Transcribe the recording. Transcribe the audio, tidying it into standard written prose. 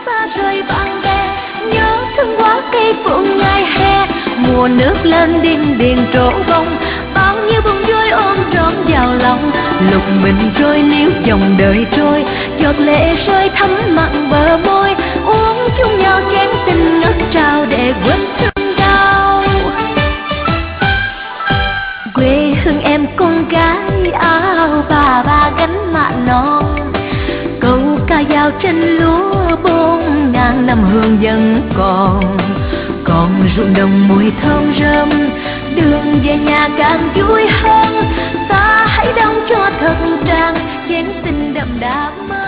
xa rời bạn bè, nhớ thương quá cây phượng ngày hè. Mùa nước lên đinh điền trổ bông, bao nhiêu buồn vui ôm trọn vào lòng. Lục bình trôi níu dòng đời trôi, giọt lệ rơi thấm mặn bờ môi. Uống chung nhau chén tình nước trào để quên thương đau. Quê hương em con gái áo bà gánh mạ non, câu ca dao trên lúa 4000 năm hương vẫn còn ruộng đồng mùi thơm rơm. Đường về nhà càng vui hơn, ta hãy đong cho thật tràn chén tình đậm đà mơ.